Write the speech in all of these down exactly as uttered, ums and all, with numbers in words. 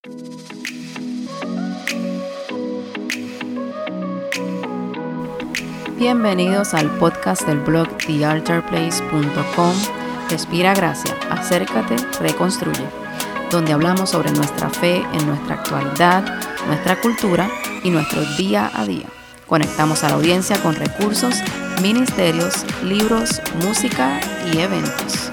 Bienvenidos al podcast del blog the altar place punto com. Respira gracia, acércate, reconstruye, donde hablamos sobre nuestra fe en nuestra actualidad, nuestra cultura y nuestro día a día. Conectamos a la audiencia con recursos, ministerios, libros, música y eventos.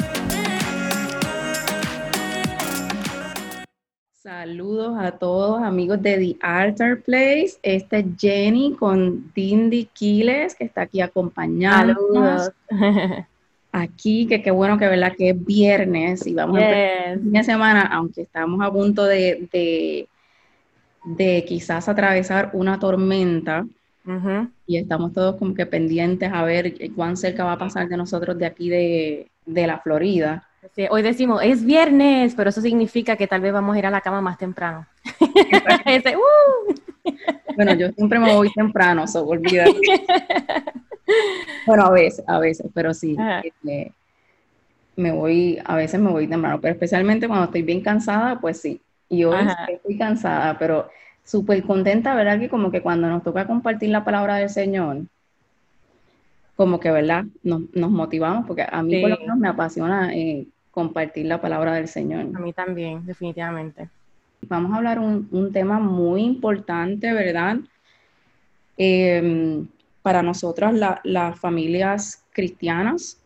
Saludos a todos amigos de The Altar Place. Esta es Jenny con Dindy Quiles, que está aquí acompañándonos. Saludos. Aquí, que qué bueno que verdad que es viernes y vamos yes. a empezar el fin de semana, aunque estamos a punto de, de, de quizás atravesar una tormenta. Uh-huh. Y estamos todos como que pendientes a ver cuán cerca va a pasar de nosotros de aquí de, de la Florida. Sí, hoy decimos, es viernes, pero eso significa que tal vez vamos a ir a la cama más temprano. Ese, uh. Bueno, yo siempre me voy temprano, so olvídate. Bueno, a veces, a veces, pero sí, eh, me voy, a veces me voy temprano, pero especialmente cuando estoy bien cansada, pues sí. Y hoy Ajá. estoy cansada, pero súper contenta, ¿verdad? Que como que cuando nos toca compartir la palabra del Señor, como que, ¿verdad? Nos, nos motivamos, porque a mí sí. por lo menos me apasiona eh, compartir la palabra del Señor. A mí también, definitivamente. Vamos a hablar un, un tema muy importante, ¿verdad? Eh, para nosotras, la, las familias cristianas.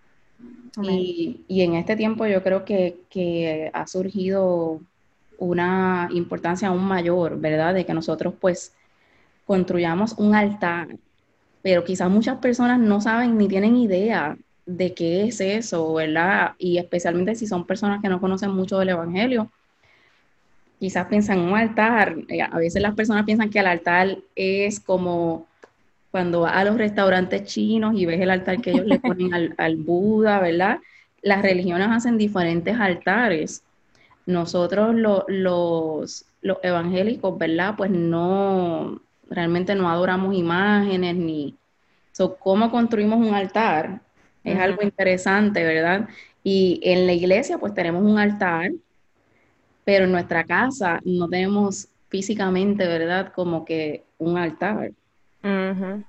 Y, y en este tiempo yo creo que, que ha surgido una importancia aún mayor, ¿verdad? De que nosotros pues construyamos un altar, pero quizás muchas personas no saben ni tienen idea de qué es eso, ¿verdad? Y especialmente si son personas que no conocen mucho del Evangelio, quizás piensan en un altar. A veces las personas piensan que el altar es como cuando vas a los restaurantes chinos y ves el altar que ellos le ponen al, al Buda, ¿verdad? Las religiones hacen diferentes altares. Nosotros lo, los, los evangélicos, ¿verdad? Pues no, realmente no adoramos imágenes ni... So, ¿cómo construimos un altar? Es uh-huh. algo interesante, ¿verdad? Y en la iglesia pues tenemos un altar, pero en nuestra casa no tenemos físicamente, ¿verdad? Como que un altar. Uh-huh.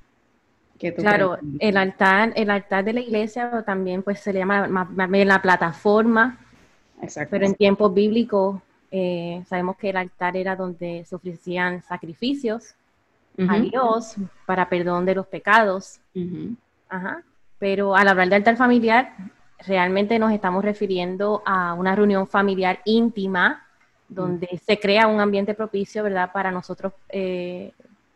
Claro, crees? el altar, el altar de la iglesia también pues se le llama más, más bien la plataforma. Exacto. Pero en tiempos bíblicos eh, sabemos que el altar era donde se ofrecían sacrificios uh-huh. a Dios para perdón de los pecados. Uh-huh. Ajá. Pero al hablar de altar familiar, realmente nos estamos refiriendo a una reunión familiar íntima donde uh-huh. se crea un ambiente propicio, ¿verdad? Para nosotros eh,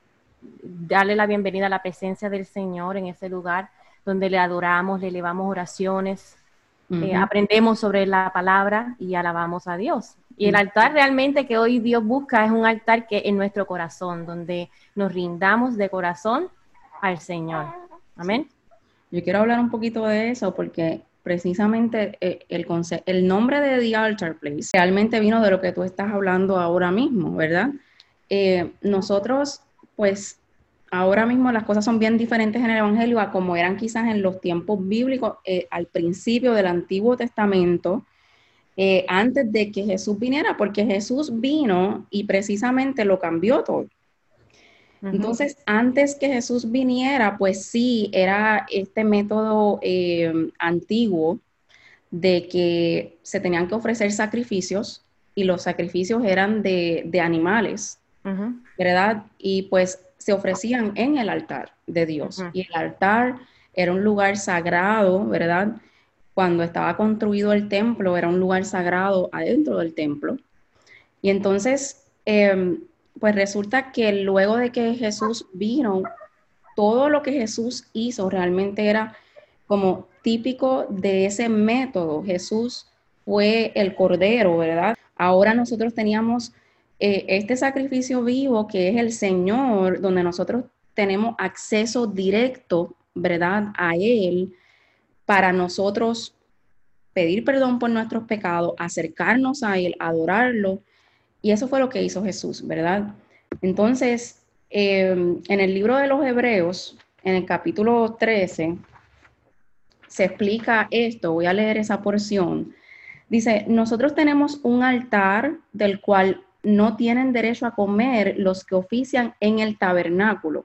darle la bienvenida a la presencia del Señor en ese lugar donde le adoramos, le elevamos oraciones. Uh-huh. Eh, aprendemos sobre la palabra y alabamos a Dios. Y el altar realmente que hoy Dios busca es un altar que en nuestro corazón, donde nos rindamos de corazón al Señor. Amén. Yo quiero hablar un poquito de eso porque precisamente eh, el, conce- el nombre de The Altar Place realmente vino de lo que tú estás hablando ahora mismo, ¿verdad? Eh, nosotros, pues, ahora mismo las cosas son bien diferentes en el Evangelio a como eran quizás en los tiempos bíblicos, eh, al principio del Antiguo Testamento, eh, antes de que Jesús viniera, porque Jesús vino y precisamente lo cambió todo. Uh-huh. Entonces, antes que Jesús viniera, pues sí, era este método eh, antiguo de que se tenían que ofrecer sacrificios y los sacrificios eran de, de animales, uh-huh. ¿verdad? Y pues se ofrecían en el altar de Dios. Uh-huh. Y el altar era un lugar sagrado, ¿verdad? Cuando estaba construido el templo, era un lugar sagrado adentro del templo. Y entonces, eh, pues resulta que luego de que Jesús vino, todo lo que Jesús hizo realmente era como típico de ese método. Jesús fue el Cordero, ¿verdad? Ahora nosotros teníamos eh, este sacrificio vivo que es el Señor, donde nosotros tenemos acceso directo, ¿verdad? A Él, para nosotros pedir perdón por nuestros pecados, acercarnos a Él, adorarlo. Y eso fue lo que hizo Jesús, ¿verdad? Entonces, eh, en el libro de los Hebreos, en el capítulo trece, se explica esto. Voy a leer esa porción. Dice, nosotros tenemos un altar del cual no tienen derecho a comer los que ofician en el tabernáculo,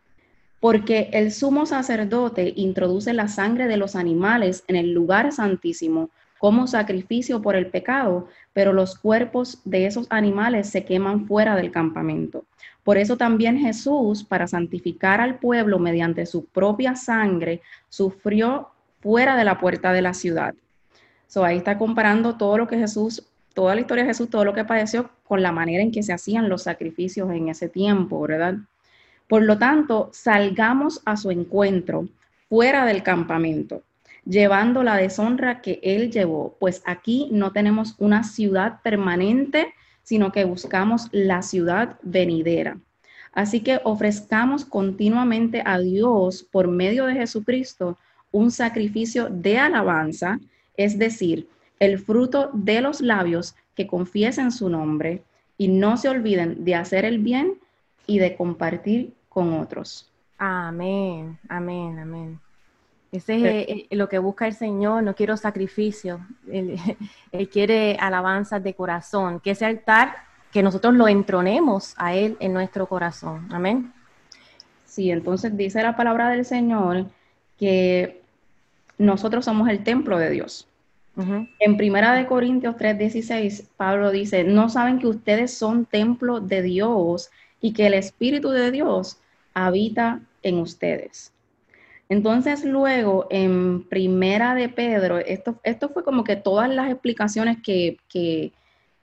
porque el sumo sacerdote introduce la sangre de los animales en el lugar santísimo como sacrificio por el pecado, pero los cuerpos de esos animales se queman fuera del campamento. Por eso también Jesús, para santificar al pueblo mediante su propia sangre, sufrió fuera de la puerta de la ciudad. So, ahí está comparando todo lo que Jesús, toda la historia de Jesús, todo lo que padeció con la manera en que se hacían los sacrificios en ese tiempo, ¿verdad? Por lo tanto, salgamos a su encuentro fuera del campamento, llevando la deshonra que él llevó, pues aquí no tenemos una ciudad permanente, sino que buscamos la ciudad venidera. Así que ofrezcamos continuamente a Dios por medio de Jesucristo un sacrificio de alabanza, es decir, el fruto de los labios que confiesen su nombre y no se olviden de hacer el bien y de compartir con otros. Amén, amén, amén. Ese es eh, eh, lo que busca el Señor. No quiero sacrificio, él, él quiere alabanzas de corazón, que ese altar, que nosotros lo entronemos a Él en nuestro corazón. Amén. Sí, entonces dice la palabra del Señor que nosotros somos el templo de Dios. Uh-huh. En Primera de Corintios tres dieciséis, Pablo dice, ¿no saben que ustedes son templo de Dios y que el Espíritu de Dios habita en ustedes? Entonces luego en Primera de Pedro, esto, esto fue como que todas las explicaciones que, que,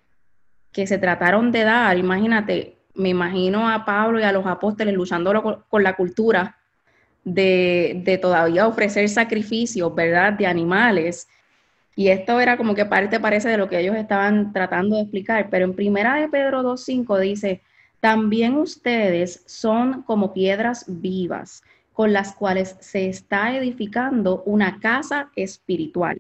que se trataron de dar, imagínate, me imagino a Pablo y a los apóstoles luchando con, con la cultura de, de todavía ofrecer sacrificios, ¿verdad?, de animales. Y esto era como que parte parece de lo que ellos estaban tratando de explicar, pero en Primera de Pedro dos cinco dice, también ustedes son como piedras vivas, con las cuales se está edificando una casa espiritual.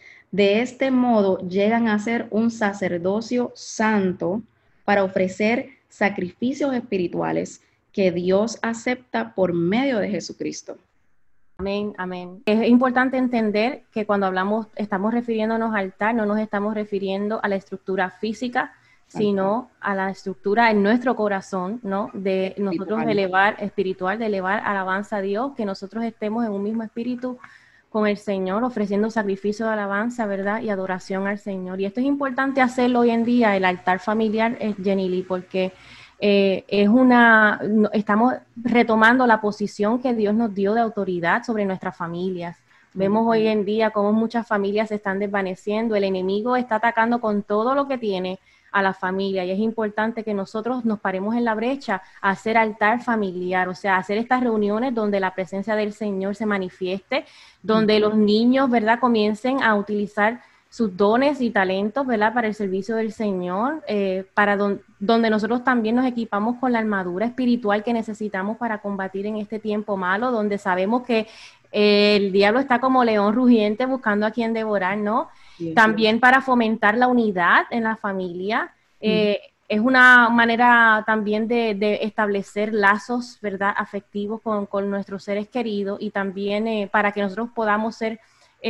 De este modo llegan a ser un sacerdocio santo para ofrecer sacrificios espirituales que Dios acepta por medio de Jesucristo. Amén, amén. Es importante entender que cuando hablamos, estamos refiriéndonos al altar, no nos estamos refiriendo a la estructura física, sino a la estructura en nuestro corazón, ¿no? De nosotros espiritual. elevar, espiritual, de elevar alabanza a Dios, que nosotros estemos en un mismo espíritu con el Señor, ofreciendo sacrificio de alabanza, ¿verdad? Y adoración al Señor. Y esto es importante hacerlo hoy en día, el altar familiar, Jenny Lee, porque eh, es una, estamos retomando la posición que Dios nos dio de autoridad sobre nuestras familias. Vemos uh-huh. hoy en día cómo muchas familias se están desvaneciendo, el enemigo está atacando con todo lo que tiene a la familia, y es importante que nosotros nos paremos en la brecha a hacer altar familiar, o sea, hacer estas reuniones donde la presencia del Señor se manifieste, donde uh-huh. los niños, ¿verdad?, comiencen a utilizar sus dones y talentos, ¿verdad?, para el servicio del Señor, eh, para don, donde nosotros también nos equipamos con la armadura espiritual que necesitamos para combatir en este tiempo malo, donde sabemos que eh, el diablo está como león rugiente buscando a quien devorar, ¿no? Sí, también sí. Para fomentar la unidad en la familia. Eh, mm. Es una manera también de, de establecer lazos, ¿verdad?, afectivos con, con nuestros seres queridos, y también eh, para que nosotros podamos ser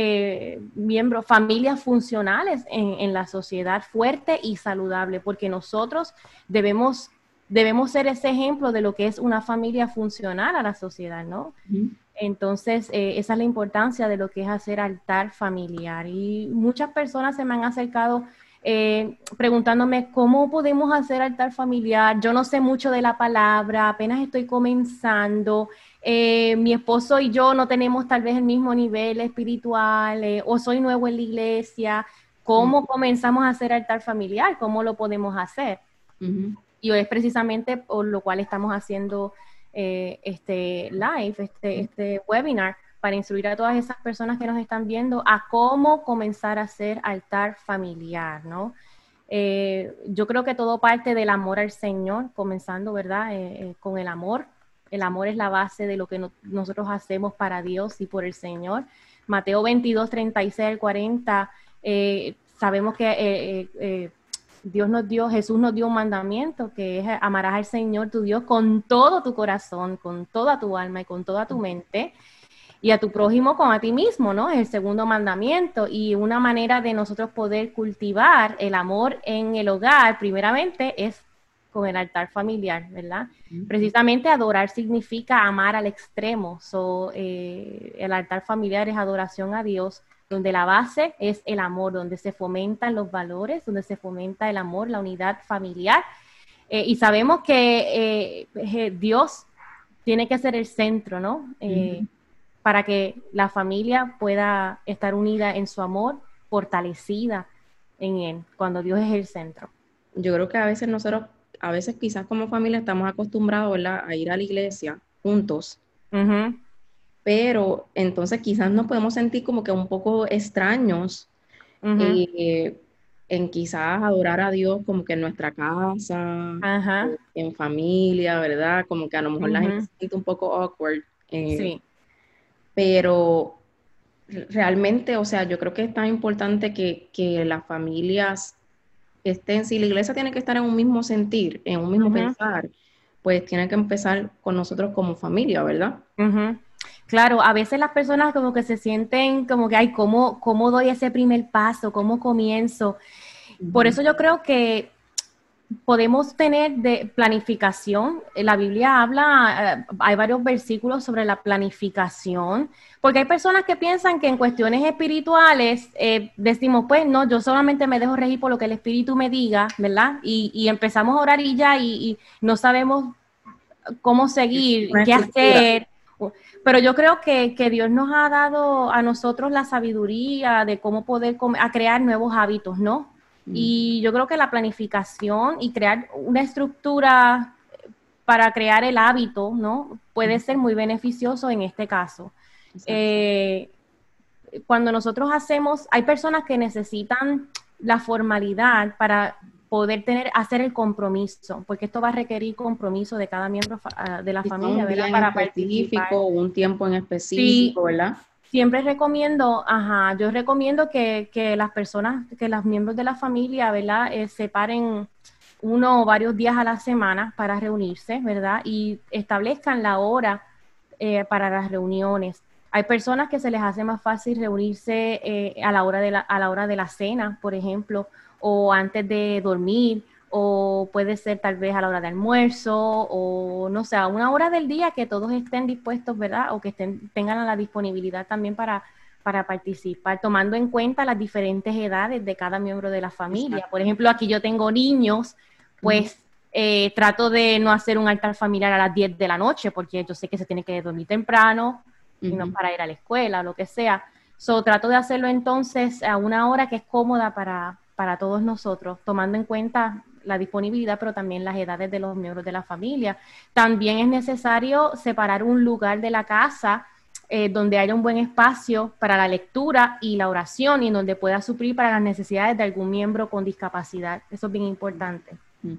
eh, miembros, familias funcionales en, en la sociedad, fuerte y saludable, porque nosotros debemos, debemos ser ese ejemplo de lo que es una familia funcional a la sociedad, ¿no? Mm. Entonces, eh, esa es la importancia de lo que es hacer altar familiar. Y muchas personas se me han acercado eh, preguntándome cómo podemos hacer altar familiar. Yo no sé mucho de la palabra, apenas estoy comenzando. Eh, mi esposo y yo no tenemos tal vez el mismo nivel espiritual, eh, o soy nuevo en la iglesia. ¿Cómo uh-huh. comenzamos a hacer altar familiar? ¿Cómo lo podemos hacer? Uh-huh. Y es precisamente por lo cual estamos haciendo Eh, este live, este, este webinar, para instruir a todas esas personas que nos están viendo a cómo comenzar a hacer altar familiar, ¿no? Eh, yo creo que todo parte del amor al Señor, comenzando, ¿verdad?, eh, eh, con el amor. El amor es la base de lo que no, nosotros hacemos para Dios y por el Señor. Mateo veintidós, treinta y seis al cuarenta, eh, sabemos que eh, eh, eh, Dios nos dio, Jesús nos dio un mandamiento, que es amarás al Señor tu Dios con todo tu corazón, con toda tu alma y con toda tu mente. y a tu prójimo como a ti mismo, ¿no? Es el segundo mandamiento, y una manera de nosotros poder cultivar el amor en el hogar, primeramente, es con el altar familiar, ¿verdad? Uh-huh. Precisamente adorar significa amar al extremo, so, eh, el altar familiar es adoración a Dios, donde la base es el amor, donde se fomentan los valores, donde se fomenta el amor, la unidad familiar, eh, y sabemos que eh, Dios tiene que ser el centro, ¿no? Eh, uh-huh. Para que la familia pueda estar unida en su amor, fortalecida en él, cuando Dios es el centro. Yo creo que a veces nosotros, a veces quizás como familia estamos acostumbrados, ¿verdad?, a ir a la iglesia juntos, uh-huh. pero entonces quizás nos podemos sentir como que un poco extraños uh-huh. eh, en quizás adorar a Dios como que en nuestra casa, uh-huh. en familia, ¿verdad? Como que a lo mejor uh-huh. la gente se siente un poco awkward. Eh, sí. Pero realmente, o sea, yo creo que es tan importante que, que las familias estén, si la iglesia tiene que estar en un mismo sentir, en un mismo uh-huh. pensar, pues tiene que empezar con nosotros como familia, ¿verdad? Uh-huh. Claro, a veces las personas como que se sienten como que, ay, ¿cómo, cómo doy ese primer paso? ¿Cómo comienzo? Uh-huh. Por eso yo creo que podemos tener de planificación. La Biblia habla, uh, hay varios versículos sobre la planificación, porque hay personas que piensan que en cuestiones espirituales eh, decimos, pues no, yo solamente me dejo regir por lo que el Espíritu me diga, ¿verdad? Y, y empezamos a orar y ya, y, y no sabemos cómo seguir, qué hacer. Pero yo creo que, que Dios nos ha dado a nosotros la sabiduría de cómo poder a crear nuevos hábitos, ¿no? Y yo creo que la planificación y crear una estructura para crear el hábito, ¿no? Puede ser muy beneficioso en este caso. Eh, cuando nosotros hacemos, hay personas que necesitan la formalidad para poder tener, hacer el compromiso, porque esto va a requerir compromiso de cada miembro fa- de la Quizá familia, un ¿verdad? día Para en específico, participar. un tiempo en específico, sí. ¿Verdad? Siempre recomiendo, ajá, yo recomiendo que, que las personas, que los miembros de la familia, ¿verdad? Eh, separen uno o varios días a la semana para reunirse, ¿verdad? Y establezcan la hora eh, para las reuniones. Hay personas que se les hace más fácil reunirse eh, a la hora de la, a la hora de la cena, por ejemplo, o antes de dormir, o puede ser tal vez a la hora de almuerzo, o no sé, a una hora del día que todos estén dispuestos, ¿verdad? O que estén, tengan la disponibilidad también para, para participar, tomando en cuenta las diferentes edades de cada miembro de la familia. Exacto. Por ejemplo, aquí yo tengo niños, pues uh-huh. eh, trato de no hacer un altar familiar a las diez de la noche, porque yo sé que se tiene que dormir temprano, uh-huh. y no para ir a la escuela o lo que sea. So, trato de hacerlo entonces a una hora que es cómoda para, para todos nosotros, tomando en cuenta la disponibilidad, pero también las edades de los miembros de la familia. También es necesario separar un lugar de la casa eh, donde haya un buen espacio para la lectura y la oración, y en donde pueda suplir para las necesidades de algún miembro con discapacidad. Eso es bien importante. Mm.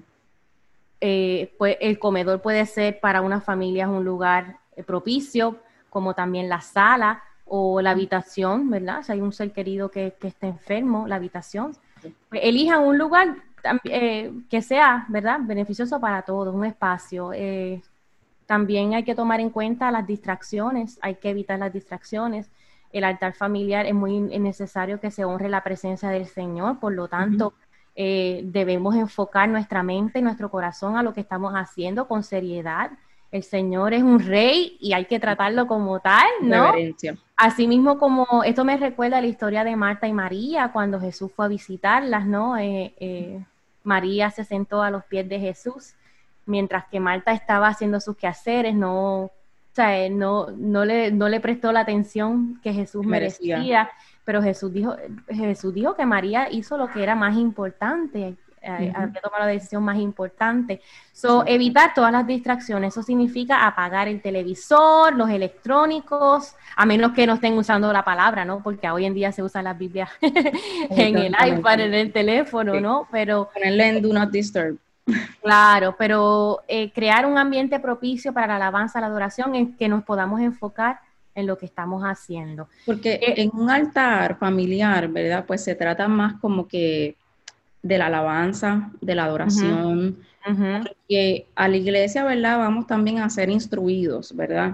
Eh, pues, el comedor puede ser para una familia un lugar eh, propicio, como también la sala o la habitación, ¿verdad? Si hay un ser querido que, que esté enfermo, la habitación. Pues, elijan un lugar eh, que sea, ¿verdad?, beneficioso para todos, un espacio. Eh, también hay que tomar en cuenta las distracciones, hay que evitar las distracciones. El altar familiar es muy necesario que se honre la presencia del Señor, por lo tanto, uh-huh. eh, debemos enfocar nuestra mente y nuestro corazón a lo que estamos haciendo con seriedad. El Señor es un rey y hay que tratarlo como tal, ¿no? Reverencia. Asimismo, como esto me recuerda la historia de Marta y María cuando Jesús fue a visitarlas, ¿no? Eh, eh, María se sentó a los pies de Jesús, mientras que Marta estaba haciendo sus quehaceres, no, o sea, no, no, le, no le prestó la atención que Jesús merecía. merecía, pero Jesús dijo, Jesús dijo que María hizo lo que era más importante. Uh-huh. Hay que tomar la decisión más importante. So, sí. Evitar todas las distracciones. Eso significa apagar el televisor, los electrónicos, a menos que no estén usando la palabra, ¿no? Porque hoy en día se usan las Biblias en el iPad, en el teléfono, sí. ¿no? Pero ponerle en Do Not Disturb. Claro, pero eh, crear un ambiente propicio para la alabanza, la adoración, en que nos podamos enfocar en lo que estamos haciendo. Porque eh, en un altar familiar, ¿verdad? Pues se trata más como que de la alabanza, de la adoración, uh-huh. Uh-huh. Porque a la iglesia, ¿verdad? Vamos también a ser instruidos, ¿verdad?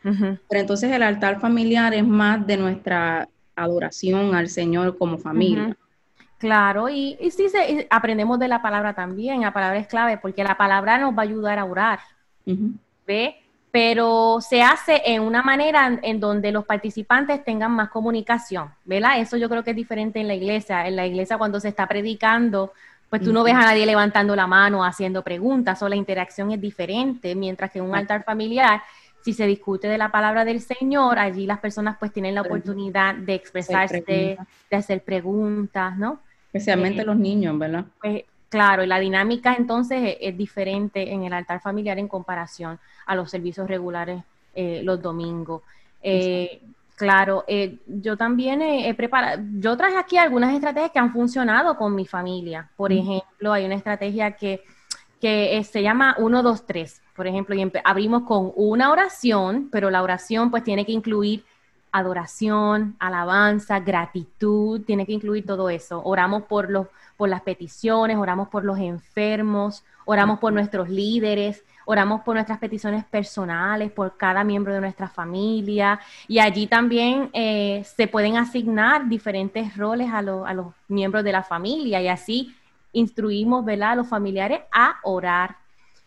Uh-huh. Pero entonces el altar familiar es más de nuestra adoración al Señor como familia. Uh-huh. Claro, y, y sí se, y aprendemos de la palabra también, la palabra es clave, porque la palabra nos va a ayudar a orar, uh-huh. ¿Ve? Pero se hace en una manera en, en donde los participantes tengan más comunicación, ¿verdad? Eso yo creo que es diferente en la iglesia. En la iglesia cuando se está predicando, pues tú uh-huh. no ves a nadie levantando la mano, haciendo preguntas, o la interacción es diferente, mientras que en un uh-huh. altar familiar, si se discute de la palabra del Señor, allí las personas pues tienen la oportunidad de expresarse, de, de hacer preguntas, ¿no? Especialmente eh, los niños, ¿verdad? Pues, claro, y la dinámica entonces es, es diferente en el altar familiar en comparación a los servicios regulares eh, los domingos. Eh, claro, eh, yo también he, he preparado, yo traje aquí algunas estrategias que han funcionado con mi familia. Por mm. ejemplo, hay una estrategia que, que se llama uno, dos, tres. Por ejemplo, y abrimos con una oración, pero la oración pues tiene que incluir adoración, alabanza, gratitud, tiene que incluir todo eso. Oramos por los, por las peticiones, oramos por los enfermos, oramos por nuestros líderes, oramos por nuestras peticiones personales, por cada miembro de nuestra familia, y allí también eh, se pueden asignar diferentes roles a, lo, a los miembros de la familia, y así instruimos, ¿verdad?, a los familiares a orar.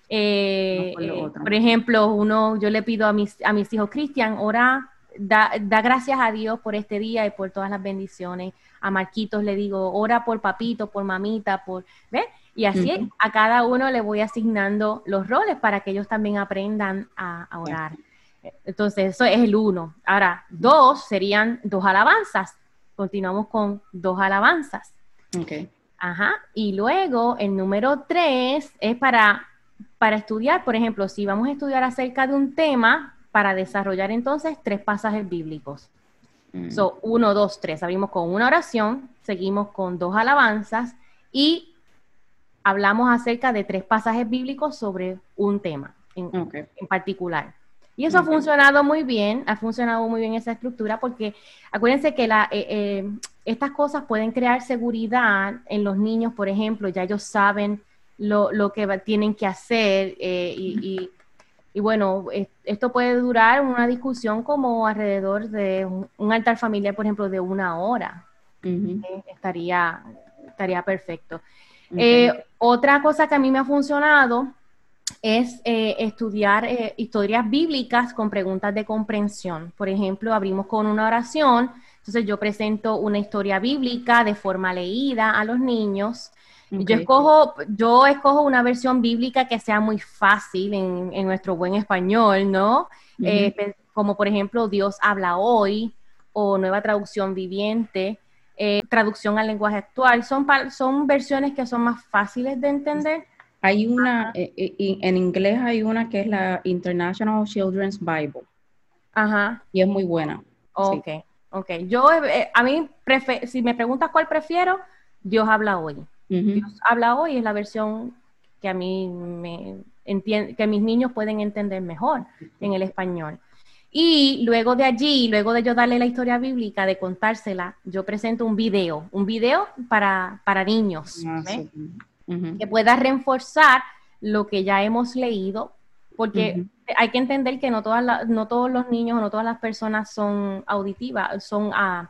Eh, no por, eh, por ejemplo, uno, yo le pido a mis, a mis hijos, Cristian, ora, da, da gracias a Dios por este día y por todas las bendiciones. A Marquitos le digo, ora por papito, por mamita, por, ¿ves? Y así uh-huh. a cada uno le voy asignando los roles para que ellos también aprendan a, a orar. Uh-huh. Entonces, eso es el uno. Ahora, dos serían dos alabanzas. Continuamos con dos alabanzas. Okay. Ajá. Y luego, el número tres es para, para estudiar, por ejemplo, si vamos a estudiar acerca de un tema, para desarrollar entonces tres pasajes bíblicos. Mm. So, uno, dos, tres. Abrimos con una oración, seguimos con dos alabanzas y hablamos acerca de tres pasajes bíblicos sobre un tema en, okay. en particular. Y eso okay. ha funcionado muy bien, ha funcionado muy bien esa estructura porque acuérdense que la, eh, eh, estas cosas pueden crear seguridad en los niños, por ejemplo, ya ellos saben lo, lo que va, tienen que hacer eh, y, y Y bueno, esto puede durar una discusión como alrededor de un, un altar familiar, por ejemplo, de una hora. Uh-huh. eh, estaría, estaría perfecto. Uh-huh. Eh, otra cosa que a mí me ha funcionado es eh, estudiar eh, historias bíblicas con preguntas de comprensión. Por ejemplo, abrimos con una oración, entonces yo presento una historia bíblica de forma leída a los niños. Okay. Yo escojo, yo escojo una versión bíblica que sea muy fácil en, en nuestro buen español, ¿no? Uh-huh. Eh, como por ejemplo, Dios habla hoy, o Nueva Traducción Viviente, eh, traducción al lenguaje actual. Son, son versiones que son más fáciles de entender. Hay una, eh, eh, en inglés hay una que es la International Children's Bible. Ajá. Y es muy buena. Ok, sí. ok. Yo, eh, a mí, prefe- si me preguntas cuál prefiero, Dios habla hoy. Uh-huh. Dios habla hoy es la versión que a mí me entiende, que mis niños pueden entender mejor uh-huh. en el español. Y luego de allí, luego de yo darle la historia bíblica, de contársela, yo presento un video, un video para, para niños, uh-huh. ¿eh? uh-huh. que pueda reforzar lo que ya hemos leído, porque uh-huh. hay que entender que no, todas la, no todos los niños o no todas las personas son auditivas, son uh,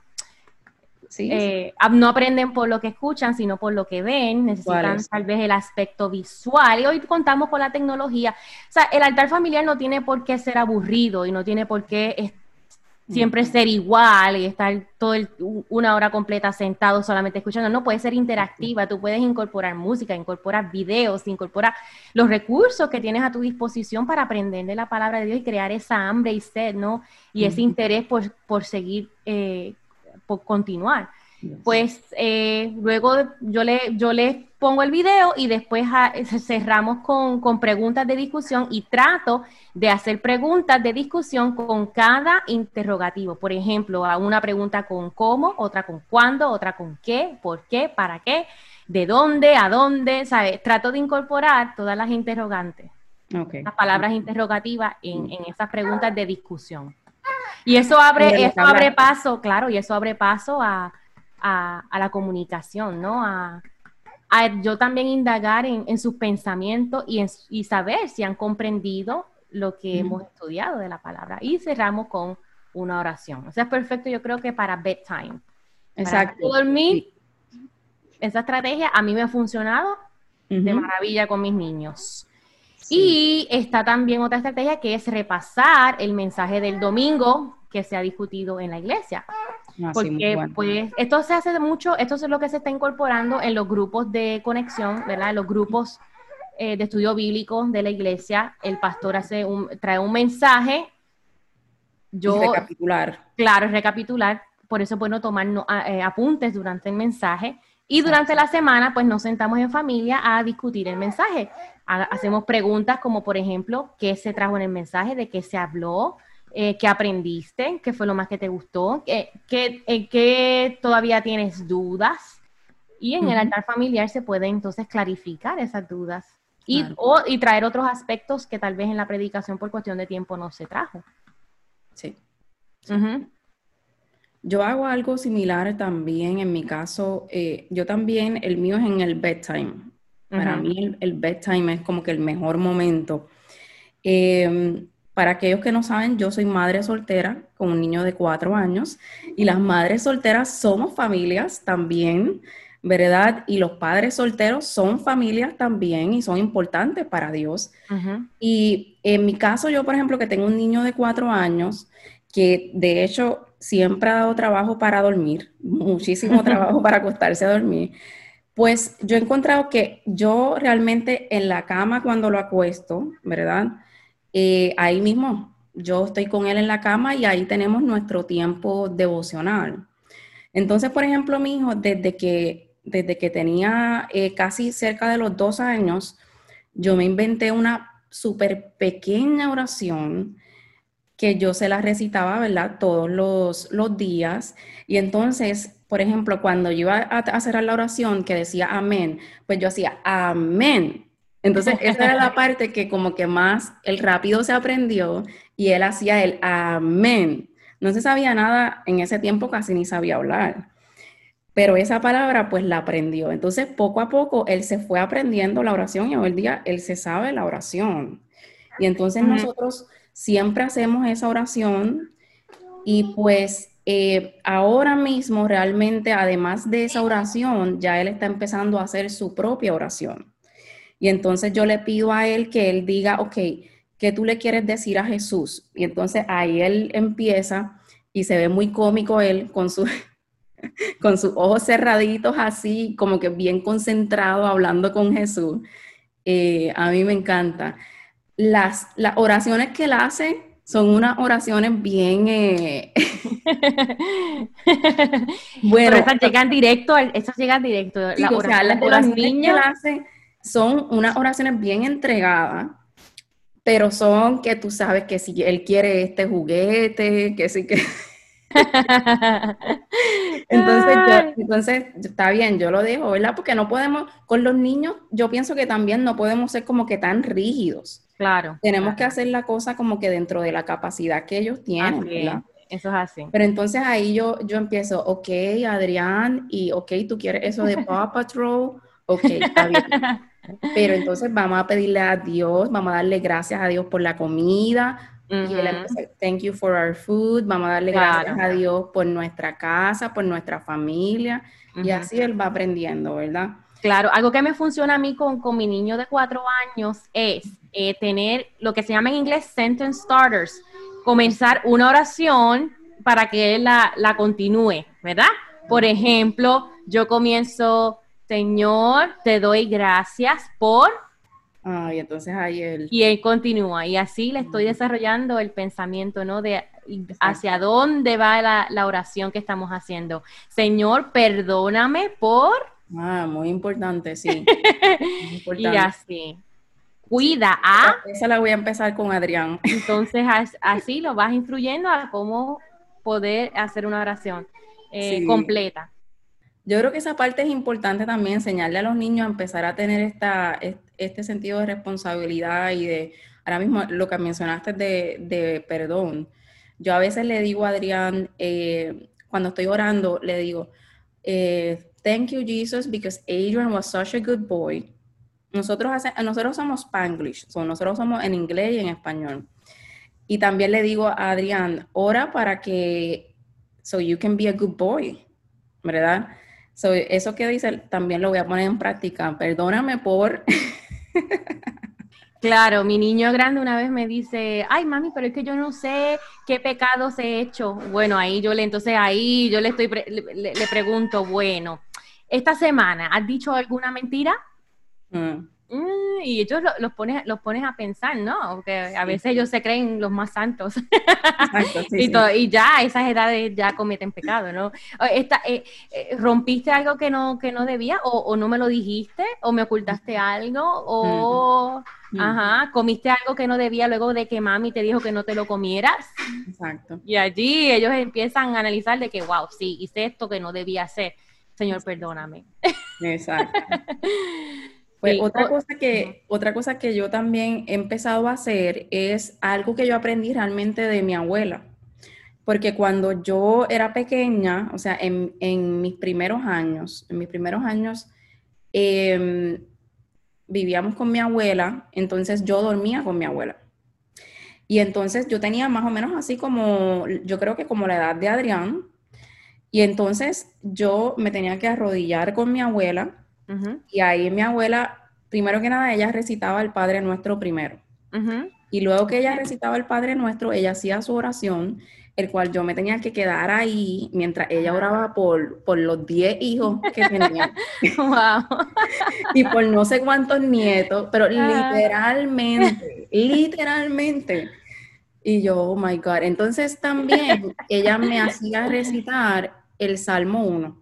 Sí, eh, sí. no aprenden por lo que escuchan, sino por lo que ven, necesitan tal vez el aspecto visual, y hoy contamos con la tecnología. O sea, el altar familiar no tiene por qué ser aburrido y no tiene por qué es, siempre ser igual y estar todo el, una hora completa sentado solamente escuchando. No, puede ser interactiva, tú puedes incorporar música, incorporar videos, incorporar los recursos que tienes a tu disposición para aprender de la palabra de Dios y crear esa hambre y sed, ¿no? Y ese uh-huh. interés por, por seguir eh, por continuar. Yes. Pues eh, luego yo le yo les pongo el video y después a, cerramos con, con preguntas de discusión y trato de hacer preguntas de discusión con cada interrogativo. Por ejemplo, a una pregunta con cómo, otra con cuándo, otra con qué, por qué, para qué, de dónde, a dónde, ¿sabes? Trato de incorporar todas las interrogantes, okay. las palabras interrogativas en, en esas preguntas de discusión. Y eso abre, eso abre paso, claro, y eso abre paso a, a, a la comunicación, ¿no? A, a yo también indagar en, en sus pensamientos y, en, y saber si han comprendido lo que uh-huh. hemos estudiado de la palabra. Y cerramos con una oración. O sea, es perfecto, yo creo que para bedtime. Exacto. Para dormir, sí. Esa estrategia a mí me ha funcionado uh-huh. de maravilla con mis niños. Sí. Y está también otra estrategia que es repasar el mensaje del domingo que se ha discutido en la iglesia. Ah, Porque sí, bueno. pues esto se hace mucho, esto es lo que se está incorporando en los grupos de conexión, ¿verdad? En los grupos eh, de estudio bíblico de la iglesia. El pastor hace un, trae un mensaje. Yo, y recapitular. Claro, es recapitular. Por eso es bueno tomar no, eh, apuntes durante el mensaje. Y durante la semana, pues nos sentamos en familia a discutir el mensaje. Ha, hacemos preguntas como, por ejemplo, ¿qué se trajo en el mensaje? ¿De qué se habló? Eh, ¿Qué aprendiste? ¿Qué fue lo más que te gustó? ¿Qué, qué, en qué todavía tienes dudas? Y en uh-huh. el altar familiar se puede entonces clarificar esas dudas y, claro. o, y traer otros aspectos que tal vez en la predicación por cuestión de tiempo no se trajo. Sí. sí. Uh-huh. Yo hago algo similar también en mi caso. Eh, yo también, el mío es en el bedtime. Uh-huh. Para mí el, el bedtime es como que el mejor momento. Eh, Para aquellos que no saben, yo soy madre soltera con un niño de cuatro años y las madres solteras somos familias también, ¿verdad? Y los padres solteros son familias también y son importantes para Dios. Uh-huh. Y en mi caso, yo, por ejemplo, que tengo un niño de cuatro años, que de hecho siempre ha dado trabajo para dormir, muchísimo trabajo para acostarse a dormir, pues yo he encontrado que yo realmente en la cama cuando lo acuesto, ¿verdad? Eh, ahí mismo, yo estoy con él en la cama y ahí tenemos nuestro tiempo devocional. Entonces, por ejemplo, mi hijo, desde que, desde que tenía eh, casi cerca de los dos años, yo me inventé una súper pequeña oración que yo se la recitaba, ¿verdad? Todos los, los días. Y entonces, por ejemplo, cuando yo iba a, a cerrar la oración que decía amén, pues yo hacía amén. Entonces, esa era la parte que como que más el rápido se aprendió y él hacía el amén. No se sabía nada en ese tiempo, casi ni sabía hablar. Pero esa palabra pues la aprendió. Entonces, poco a poco él se fue aprendiendo la oración y hoy en día él se sabe la oración. Y entonces uh-huh. nosotros siempre hacemos esa oración y pues eh, ahora mismo realmente además de esa oración ya él está empezando a hacer su propia oración. Y entonces yo le pido a él que él diga, ok, ¿qué tú le quieres decir a Jesús? Y entonces ahí él empieza y se ve muy cómico él con, su, con sus ojos cerraditos así, como que bien concentrado hablando con Jesús. Eh, a mí me encanta. Las, las oraciones que él hace son unas oraciones bien... Eh... bueno, pero esas llegan directo, esas llegan directo. Sí, la o sea, las de oraciones los niños que él hace son unas oraciones bien entregadas, pero son que tú sabes que si él quiere este juguete, que sí que... entonces, yo, entonces, está bien, yo lo dejo, ¿verdad? Porque no podemos, con los niños, yo pienso que también no podemos ser como que tan rígidos. Claro. Tenemos claro. que hacer la cosa como que dentro de la capacidad que ellos tienen, así, ¿verdad? Eso es así. Pero entonces ahí yo, yo empiezo, ok, Adrián, y ok, tú quieres eso de Paw Patrol, ok, está bien. Pero entonces vamos a pedirle a Dios, vamos a darle gracias a Dios por la comida, uh-huh. y él empieza, thank you for our food, vamos a darle claro. gracias a Dios por nuestra casa, por nuestra familia, uh-huh. y así él va aprendiendo, ¿verdad? Claro, algo que me funciona a mí con, con mi niño de cuatro años es eh, tener lo que se llama en inglés sentence starters, comenzar una oración para que él la, la continúe, ¿verdad? Por ejemplo, yo comienzo, Señor, te doy gracias por... Ah, y entonces ahí él... Y él continúa, y así le estoy desarrollando el pensamiento, ¿no? De hacia dónde va la, la oración que estamos haciendo. Señor, perdóname por... Ah, muy importante, sí. Muy importante. Y así. Cuida sí. a... Esa la voy a empezar con Adrián. Entonces, así lo vas instruyendo a cómo poder hacer una oración eh, sí. completa. Yo creo que esa parte es importante también, enseñarle a los niños a empezar a tener esta, este sentido de responsabilidad y de, ahora mismo lo que mencionaste de, de perdón. Yo a veces le digo a Adrián, eh, cuando estoy orando, le digo, eh, thank you, Jesus, because Adrian was such a good boy. nosotros, hace, nosotros somos Spanglish, so nosotros somos en inglés y en español. Y también le digo a Adrián, ora para que, so you can be a good boy, ¿verdad? So, eso que dice también lo voy a poner en práctica. Perdóname por... Claro, mi niño grande una vez me dice, ay mami, pero es que yo no sé qué pecados he hecho. Bueno, ahí yo le, entonces ahí yo le estoy, pre le, le, pregunto, bueno, esta semana, ¿has dicho alguna mentira? Mm. Mm, y ellos lo, los, pones, los pones a pensar, ¿no? Porque a veces ellos se creen los más santos. Exacto, sí, y, sí. Todo, y ya a esas edades ya cometen pecado, ¿no? Esta, eh, eh, ¿rompiste algo que no, que no debía? O, ¿O no me lo dijiste? ¿O me ocultaste algo? ¿O mm. ajá, comiste algo que no debía luego de que mami te dijo que no te lo comieras? Exacto. Y allí ellos empiezan a analizar de que, wow, sí, hice esto que no debía hacer. Señor, perdóname. Exacto. Pues sí. otra cosa que, otra cosa que yo también he empezado a hacer es algo que yo aprendí realmente de mi abuela. Porque cuando yo era pequeña, o sea, en, en mis primeros años, en mis primeros años, eh, vivíamos con mi abuela, entonces yo dormía con mi abuela. Y entonces yo tenía más o menos así como, yo creo que como la edad de Adrián, y entonces yo me tenía que arrodillar con mi abuela. Uh-huh. Y ahí mi abuela, primero que nada, ella recitaba el Padre Nuestro primero. Uh-huh. Y luego que ella recitaba el Padre Nuestro, ella hacía su oración, el cual yo me tenía que quedar ahí mientras ella oraba por, por los diez hijos que tenía. Wow. Y por no sé cuántos nietos, pero uh-huh. literalmente, literalmente. Y yo, oh my God. Entonces también ella me hacía recitar el Salmo uno.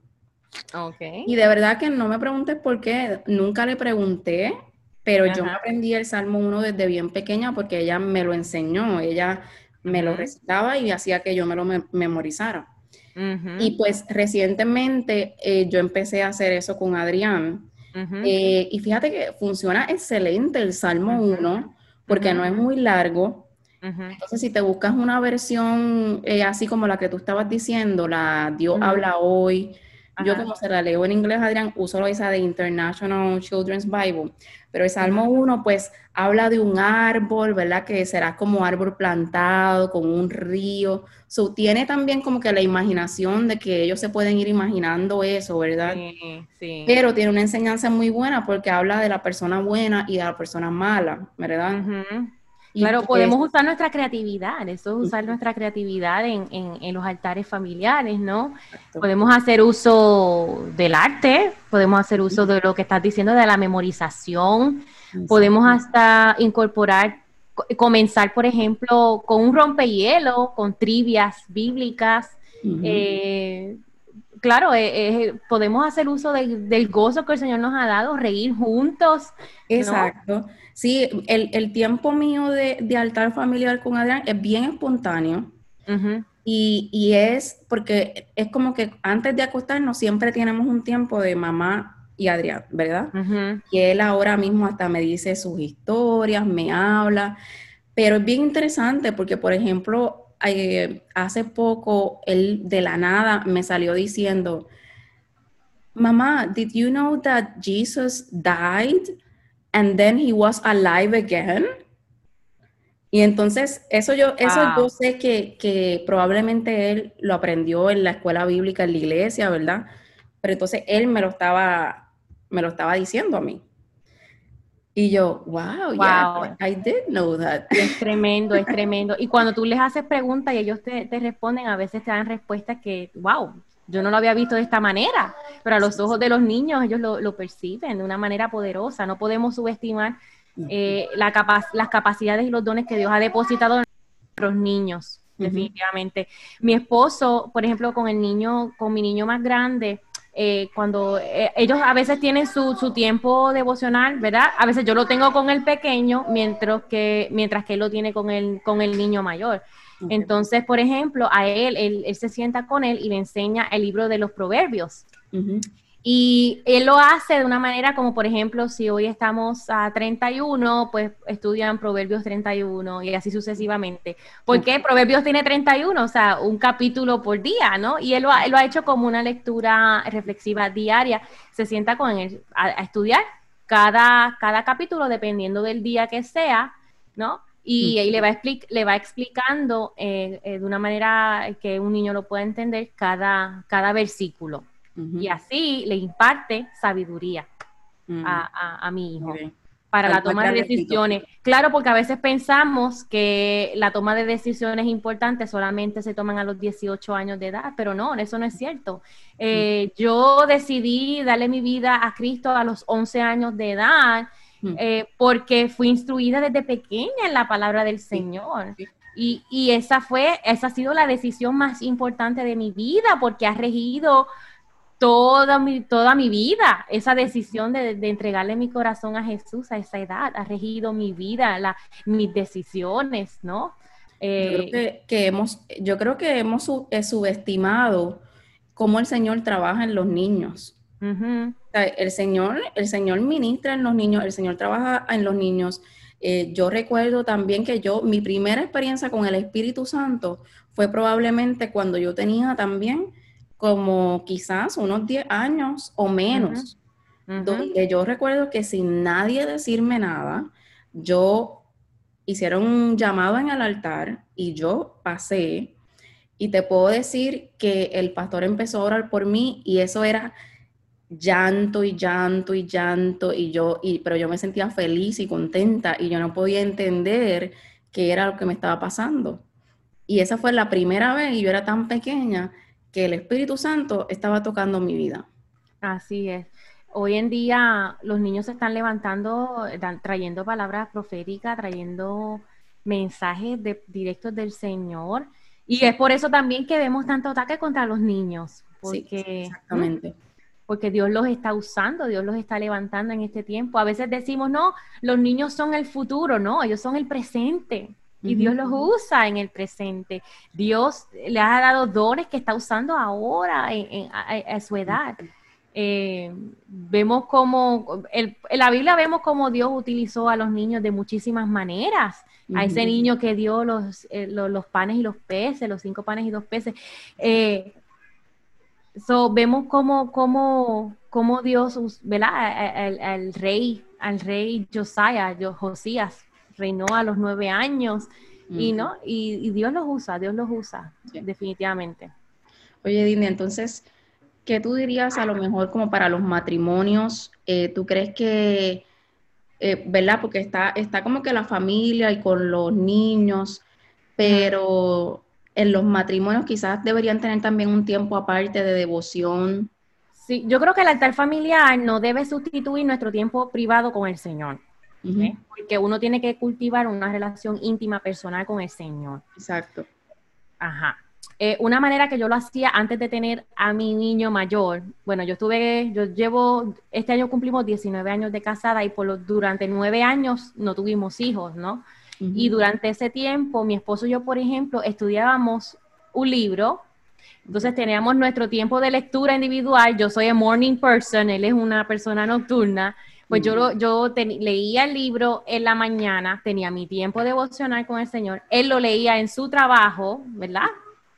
Okay. Y de verdad que no me preguntes por qué, nunca le pregunté, pero Ajá. yo me aprendí el Salmo uno desde bien pequeña porque ella me lo enseñó, ella me uh-huh. lo recitaba y hacía que yo me lo me memorizara. Uh-huh. Y pues recientemente eh, yo empecé a hacer eso con Adrián. Uh-huh. eh, y fíjate que funciona excelente el Salmo uh-huh. uno porque uh-huh. no es muy largo. Uh-huh. Entonces si te buscas una versión eh, así como la que tú estabas diciendo, la Dios uh-huh. habla hoy, yo Ajá. como se la leo en inglés, Adrián, uso esa de International Children's Bible, pero el Salmo uno pues habla de un árbol, ¿verdad? Que será como árbol plantado, con un río. So, tiene también como que la imaginación de que ellos se pueden ir imaginando eso, ¿verdad? Sí, sí. Pero tiene una enseñanza muy buena porque habla de la persona buena y de la persona mala, ¿verdad? Uh-huh. Claro, pues, podemos usar nuestra creatividad, eso es usar uh-huh. nuestra creatividad en, en, en los altares familiares, ¿no? Exacto. Podemos hacer uso del arte, podemos hacer uso de lo que estás diciendo, de la memorización, Exacto. podemos hasta incorporar, comenzar, por ejemplo, con un rompehielo, con trivias bíblicas, uh-huh. eh, claro, eh, eh, podemos hacer uso de, del gozo que el Señor nos ha dado, reír juntos, ¿no? Exacto. Sí, el, el tiempo mío de, de altar familiar con Adrián es bien espontáneo uh-huh. y, y es porque es como que antes de acostarnos siempre tenemos un tiempo de mamá y Adrián, ¿verdad? Uh-huh. Y él ahora mismo hasta me dice sus historias, me habla, pero es bien interesante porque, por ejemplo, eh, hace poco él de la nada me salió diciendo, mamá, did you know that Jesus died? And then he was alive again. Y entonces, eso yo, eso wow. yo sé que, que probablemente él lo aprendió en la escuela bíblica, en la iglesia, ¿verdad? Pero entonces él me lo estaba, me lo estaba diciendo a mí. Y yo, wow, wow. yeah, I did know that. Es tremendo, es tremendo. Y cuando tú les haces preguntas y ellos te, te responden, a veces te dan respuestas que, wow, yo no lo había visto de esta manera, pero a los ojos de los niños ellos lo, lo perciben de una manera poderosa. No podemos subestimar eh, la capa- las capacidades y los dones que Dios ha depositado en nuestros niños, uh-huh. definitivamente. Mi esposo, por ejemplo, con el niño, con mi niño más grande, eh, cuando eh, ellos a veces tienen su, su tiempo devocional, ¿verdad? A veces yo lo tengo con el pequeño, mientras que, mientras que él lo tiene con el, con el niño mayor. Okay. Entonces, por ejemplo, a él, él, él se sienta con él y le enseña el libro de los Proverbios. Uh-huh. Y él lo hace de una manera como, por ejemplo, si hoy estamos a treinta y uno, pues estudian Proverbios treinta y uno y así sucesivamente. ¿Por qué? Proverbios tiene treinta y uno, o sea, un capítulo por día, ¿no? Y él lo ha, él lo ha hecho como una lectura reflexiva diaria. Se sienta con él a, a estudiar cada, cada capítulo, dependiendo del día que sea, ¿no? Y, y le, va explic le va explicando eh, eh, de una manera que un niño lo pueda entender cada, cada versículo. Uh-huh. Y así le imparte sabiduría uh-huh. a, a, a mi hijo. Okay. Para la toma de decisiones. Claro, porque a veces pensamos que la toma de decisiones importantes solamente se toman a los dieciocho años de edad, pero no, eso no es cierto. Eh, mm. Yo decidí darle mi vida a Cristo a los once años de edad mm. eh, porque fui instruida desde pequeña en la palabra del Señor. Sí. Y, y esa fue, esa ha sido la decisión más importante de mi vida porque ha regido Toda mi, toda mi vida, esa decisión de, de entregarle mi corazón a Jesús a esa edad, ha regido mi vida, la, mis decisiones, ¿no? Eh, yo creo que, que hemos, yo creo que hemos sub, eh, subestimado cómo el Señor trabaja en los niños. Uh-huh. O sea, el Señor, el Señor ministra en los niños, el Señor trabaja en los niños. Eh, yo recuerdo también que yo, mi primera experiencia con el Espíritu Santo fue probablemente cuando yo tenía también como quizás unos diez años o menos, uh-huh. Uh-huh. donde yo recuerdo que sin nadie decirme nada, yo hicieron un llamado en el altar y yo pasé y te puedo decir que el pastor empezó a orar por mí y eso era llanto y llanto y llanto y yo, y, pero yo me sentía feliz y contenta y yo no podía entender qué era lo que me estaba pasando. Y esa fue la primera vez y yo era tan pequeña que el Espíritu Santo estaba tocando mi vida. Así es. Hoy en día los niños se están levantando, trayendo palabras proféticas, trayendo mensajes de, directos del Señor. Y es por eso también que vemos tanto ataque contra los niños. Porque, sí, exactamente. Porque Dios los está usando, Dios los está levantando en este tiempo. A veces decimos, no, los niños son el futuro, no, ellos son el presente. Y Dios los usa en el presente. Dios les ha dado dones que está usando ahora en, en, a, a su edad. Eh, vemos como, el, en la Biblia vemos cómo Dios utilizó a los niños de muchísimas maneras. Uh-huh. A ese niño que dio los, eh, los, los panes y los peces, los cinco panes y dos peces. Eh, so, vemos cómo, cómo, cómo Dios, ¿verdad? Al, al rey, al rey Josiah, Josías, reinó a los nueve años uh-huh. y no y, y Dios los usa, Dios los usa, sí. definitivamente. Oye, Dindy, entonces, ¿qué tú dirías a lo mejor como para los matrimonios? Eh, ¿Tú crees que, eh, verdad? Porque está, está como que la familia y con los niños, pero uh-huh. en los matrimonios quizás deberían tener también un tiempo aparte de devoción. Sí, yo creo que el altar familiar no debe sustituir nuestro tiempo privado con el Señor. ¿Eh? Porque uno tiene que cultivar una relación íntima, personal con el Señor. Exacto. Ajá. Eh, una manera que yo lo hacía antes de tener a mi niño mayor, bueno, yo estuve, yo llevo, este año cumplimos diecinueve años de casada y por lo, durante nueve años no tuvimos hijos, ¿no? Uh-huh. Y durante ese tiempo, mi esposo y yo, por ejemplo, estudiábamos un libro, entonces teníamos nuestro tiempo de lectura individual, yo soy a morning person, él es una persona nocturna. Pues yo, lo, yo ten, leía el libro en la mañana, tenía mi tiempo devocional con el Señor, él lo leía en su trabajo, ¿verdad?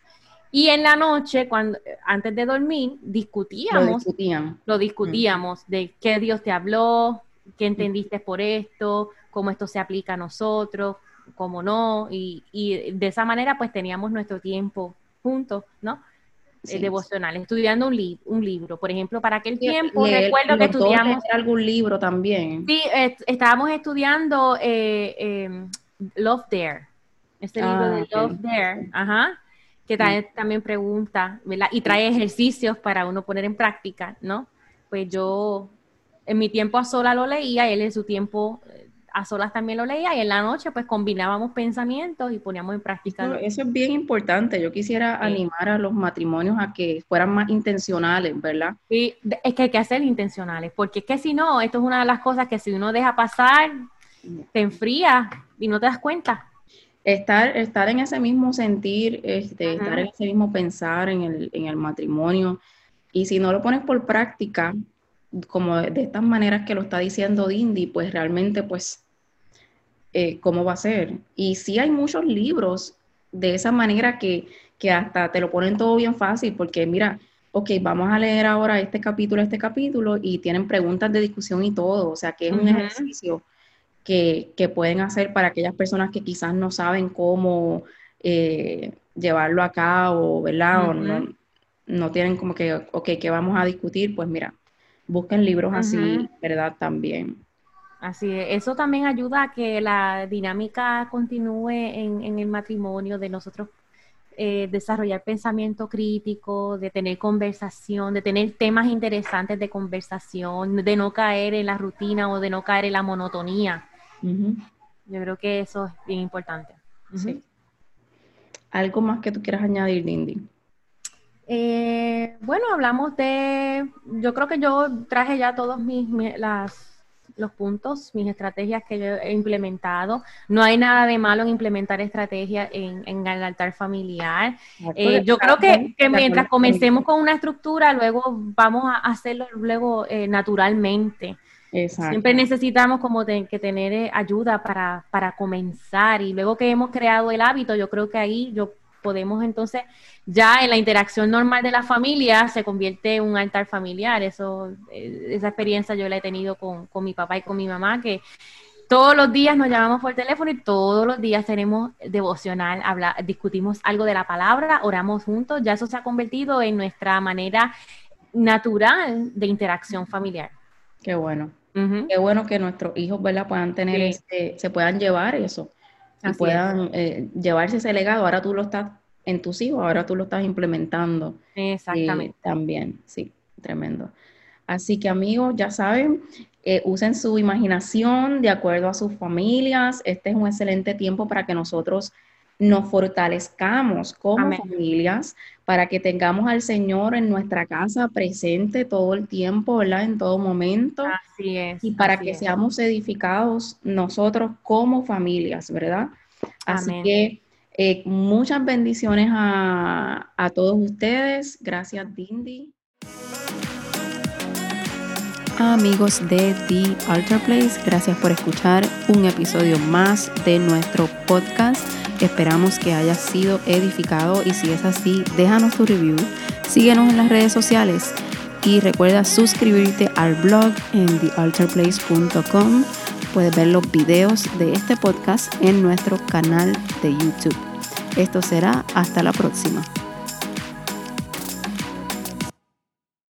Y en la noche, cuando antes de dormir, discutíamos, lo, discutían. lo discutíamos mm. de qué Dios te habló, qué entendiste por esto, cómo esto se aplica a nosotros, cómo no, y, y de esa manera pues teníamos nuestro tiempo juntos, ¿no? Sí. Eh, devocional, estudiando un, li un libro. Por ejemplo, para aquel sí, tiempo, leer, recuerdo que estudiamos... algún libro también. Sí, eh, estábamos estudiando eh, eh, Love Dare, este ah, libro de okay. Love Dare, ajá, que trae, sí. también pregunta, ¿verdad? Y trae ejercicios para uno poner en práctica, ¿no? Pues yo, en mi tiempo a solas lo leía, él en su tiempo a solas también lo leía, y en la noche pues combinábamos pensamientos y poníamos en práctica. Eso, eso es bien importante. Yo quisiera sí. animar a los matrimonios a que fueran más intencionales, ¿verdad? Sí, es que hay que ser intencionales, porque es que si no, esto es una de las cosas que si uno deja pasar, te enfría y no te das cuenta. Estar, estar en ese mismo sentir, este, uh-huh. estar en ese mismo pensar en el, en el matrimonio, y si no lo pones por práctica, como de, de estas maneras que lo está diciendo Dindy, pues realmente, pues, eh, ¿cómo va a ser? Y sí hay muchos libros de esa manera que, que hasta te lo ponen todo bien fácil, porque mira, ok, vamos a leer ahora este capítulo, este capítulo, y tienen preguntas de discusión y todo, o sea que es un uh-huh. ejercicio que, que pueden hacer para aquellas personas que quizás no saben cómo eh, llevarlo a cabo, ¿verdad? Uh-huh. O no, no tienen como que, ok, ¿qué vamos a discutir? Pues mira, busquen libros uh-huh. así, ¿verdad? También. Así es, eso también ayuda a que la dinámica continúe en, en el matrimonio, de nosotros eh, desarrollar pensamiento crítico, de tener conversación, de tener temas interesantes de conversación, de no caer en la rutina o de no caer en la monotonía. Uh-huh. Yo creo que eso es bien importante. Uh-huh. Sí. ¿Algo más que tú quieras añadir, Dindy? Eh, bueno, hablamos de, yo creo que yo traje ya todos mis, mis las los puntos, mis estrategias que yo he implementado. No hay nada de malo en implementar estrategias en, en el altar familiar. Eh, yo creo que, que mientras comencemos con una estructura, luego vamos a hacerlo luego eh, naturalmente. Exacto. Siempre necesitamos como de, que tener eh, ayuda para, para comenzar, y luego que hemos creado el hábito, yo creo que ahí yo podemos entonces, ya en la interacción normal de la familia, se convierte en un altar familiar. Eso, esa experiencia yo la he tenido con, con mi papá y con mi mamá, que todos los días nos llamamos por teléfono y todos los días tenemos devocional, habla, discutimos algo de la palabra, oramos juntos. Ya eso se ha convertido en nuestra manera natural de interacción familiar. Qué bueno. Uh-huh. Qué bueno que nuestros hijos, ¿verdad?, puedan tener, sí. este, se puedan llevar eso. Y Así puedan eh, llevarse ese legado. Ahora tú lo estás en tus hijos, ahora tú lo estás implementando. Exactamente. Eh, también, sí, tremendo. Así que amigos, ya saben, eh, usen su imaginación de acuerdo a sus familias. Este es un excelente tiempo para que nosotros nos fortalezcamos como Amén. Familias, para que tengamos al Señor en nuestra casa presente todo el tiempo, ¿verdad? En todo momento. Así es. Y para así que es. seamos edificados nosotros como familias, ¿verdad? Así Amén. que eh, muchas bendiciones a, a todos ustedes. Gracias, Dindy. Amigos de The Altar Place, gracias por escuchar un episodio más de nuestro podcast. Esperamos que hayas sido edificado, y si es así, déjanos tu review, síguenos en las redes sociales y recuerda suscribirte al blog en the altar place punto com. Puedes ver los videos de este podcast en nuestro canal de YouTube. Esto será hasta la próxima.